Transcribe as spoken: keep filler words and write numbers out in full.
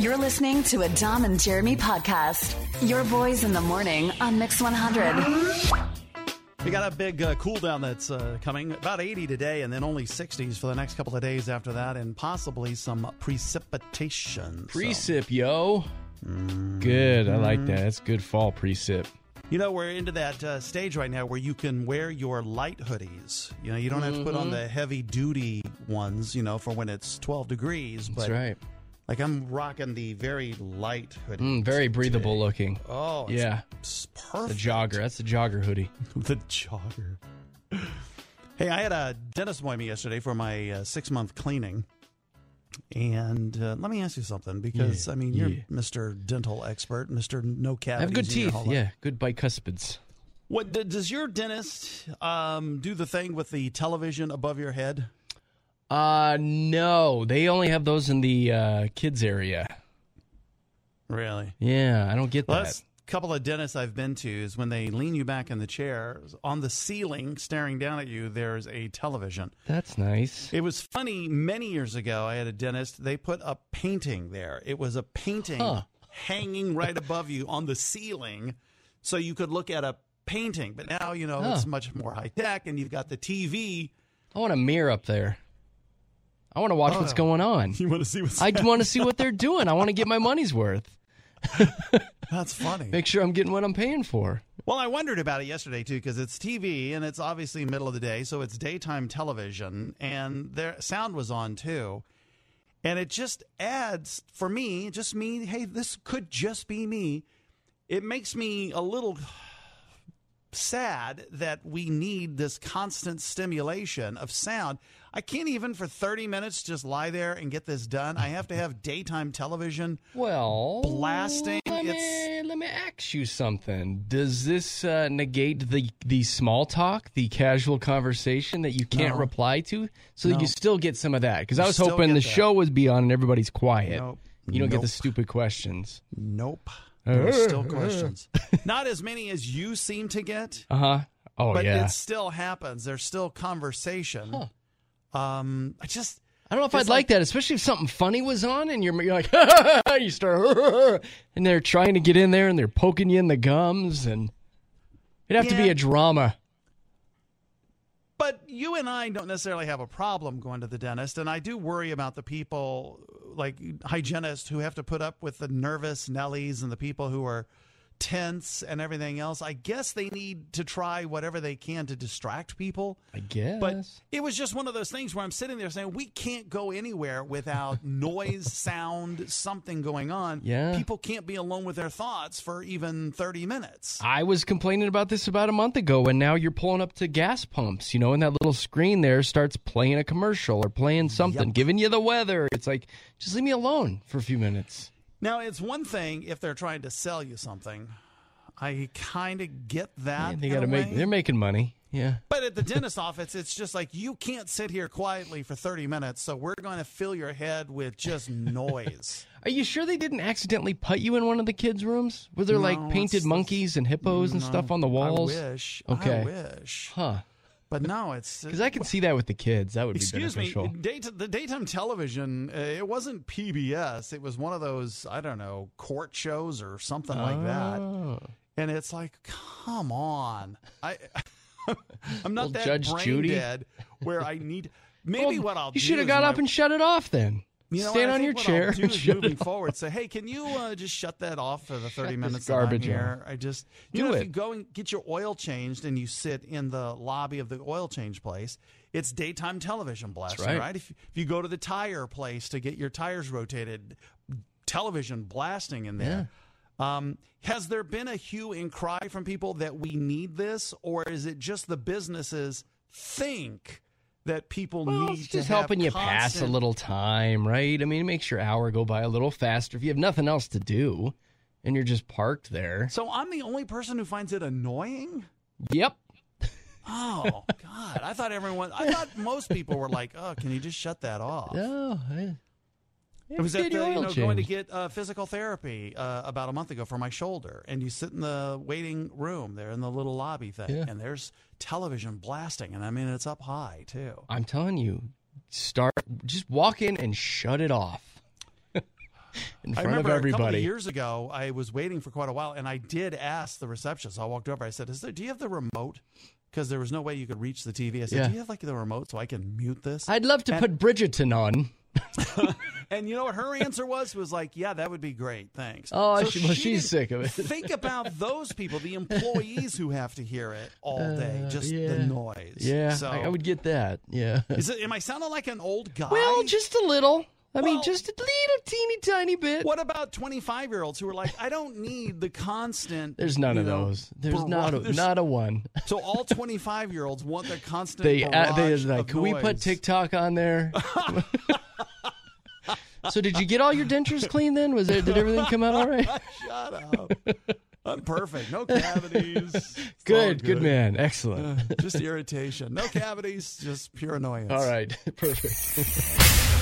You're listening to a Dom and Jeremy podcast. Your boys in the morning on Mix one hundred. We got a big uh, cool down that's uh, coming. About eighty today and then only sixties for the next couple of days after that, and possibly some precipitation. Precip, so. yo. Mm-hmm. Good. I like that. That's good fall precip. You know, we're into that uh, stage right now where you can wear your light hoodies. You know, you don't have to put on the heavy-duty ones, you know, for when it's twelve degrees. But that's right. Like, I'm rocking the very light hoodie. Mm, very breathable today. Looking. Oh, it's, yeah. It's perfect. The jogger. That's the jogger hoodie. The jogger. Hey, I had a dentist appointment yesterday for my uh, six-month cleaning. And uh, let me ask you something, because, yeah, I mean, you're yeah. Mister Dental Expert, Mister No Cavities. I have good teeth, yeah. Good bicuspids. What, does your dentist um, do the thing with the television above your head? Uh, no. They only have those in the uh, kids area. Really? Yeah, I don't get well, that. That's a couple of dentists I've been to is when they lean you back in the chair, on the ceiling, staring down at you, there's a television. That's nice. It was funny, many years ago, I had a dentist, they put a painting there. It was a painting huh. hanging right above you on the ceiling, so you could look at a painting. But now, you know, huh. it's much more high-tech, and you've got the T V. I want a mirror up there. I want to watch oh, what's going on. You want to see what's I want to see what they're doing. I want to get my money's worth. That's funny. Make sure I'm getting what I'm paying for. Well, I wondered about it yesterday, too, because it's T V, and it's obviously middle of the day, so it's daytime television, and their sound was on, too. And it just adds, for me, just me, hey, this could just be me. It makes me a little sad that we need this constant stimulation of sound. I can't even for thirty minutes just lie there and get this done. I have to have daytime television well, blasting. Let me, let me ask you something. Does this uh, negate the, the small talk, the casual conversation that you can't no. reply to? So no. that you still get some of that? Because I was hoping the that. show would be on and everybody's quiet. Nope. You don't nope. get the stupid questions. Nope. There's still questions. Not as many as you seem to get. Uh-huh. Oh, but yeah. But it still happens. There's still conversation. Huh. Um, I just... I don't know if I'd like, like that, especially if something funny was on and you're, you're like, you start, and they're trying to get in there and they're poking you in the gums, and it'd have yeah. to be a drama. But you and I don't necessarily have a problem going to the dentist, and I do worry about the people, like hygienists, who have to put up with the nervous Nellies and the people who are tense and everything else. I guess they need to try whatever they can to distract people. I guess. But it was just one of those things where I'm sitting there saying, we can't go anywhere without noise, sound, something going on. Yeah. People can't be alone with their thoughts for even thirty minutes. I was complaining about this about a month ago, and now you're pulling up to gas pumps, you know, and that little screen there starts playing a commercial or playing something, yep. giving you the weather. It's like, just leave me alone for a few minutes. Now, it's one thing if they're trying to sell you something. I kind of get that. Yeah, they gotta make, they're making money. Yeah. But at the dentist office, it's just like, you can't sit here quietly for thirty minutes, so we're going to fill your head with just noise. Are you sure they didn't accidentally put you in one of the kids' rooms? Were there, no, like, painted monkeys and hippos no, and stuff on the walls? I wish. Okay. I wish. Huh. But no, it's... Because I can see that with the kids. That would be beneficial. Excuse me, day the daytime television, uh, it wasn't P B S. It was one of those, I don't know, court shows or something oh. like that. And it's like, come on. I, I'm not well, that Judge brain Judy. dead where I need... Maybe well, what I'll you do should have is got my, up and shut it off then. You know, Stand I on think your what chair I'll do and is shut moving it off. forward. Say, hey, can you uh, just shut that off for the thirty shut minutes this garbage that I'm here? off. I just... Do You know, it. if you go and get your oil changed and you sit in the lobby of the oil change place, it's daytime television blasting, right. right? If, if you go to the tire place to get your tires rotated, television blasting in there. Yeah. Um, has there been a hue and cry from people that we need this, or is it just the businesses think that people well, need it's to just have helping you constant... pass a little time, right? I mean, it makes your hour go by a little faster if you have nothing else to do and you're just parked there. So I'm the only person who finds it annoying? Yep. Oh, God. I thought everyone, I thought most people were like, oh, can you just shut that off? No. I, It was at the, you know, going to get uh, physical therapy uh, about a month ago for my shoulder, and you sit in the waiting room there in the little lobby thing, yeah. and there's television blasting, and I mean, it's up high, too. I'm telling you, start, just walk in and shut it off. in I front of remember everybody. a couple of years ago, I was waiting for quite a while, and I did ask the receptionist. I walked over. I said, "Is there? Do you have the remote?" Because there was no way you could reach the T V. I said, Yeah. "Do you have like the remote so I can mute this?" I'd love to and, put Bridgerton on. And you know what her answer was? Was like, "Yeah, that would be great. Thanks." Oh, so she, well, she she's sick of it. Think about those people, the employees who have to hear it all day, just Uh, yeah. the noise. Yeah, so, I, I would get that. Yeah. Is it? Am I sounding like an old guy? Well, just a little. I mean, Well- just a little teeny tiny bit. What about twenty-five-year-olds who are like, I don't need the constant. There's none you of know, those. There's bar- not a, there's- not a one. So all twenty-five-year-olds want the constant. They uh, they barrage like, of can we put noise." TikTok on there? So did you get all your dentures clean then? Was there, did everything come out all right? Shut up. I'm perfect. No cavities. It's all Good, good man. Excellent. Uh, just irritation. No cavities. Just pure annoyance. All right, perfect.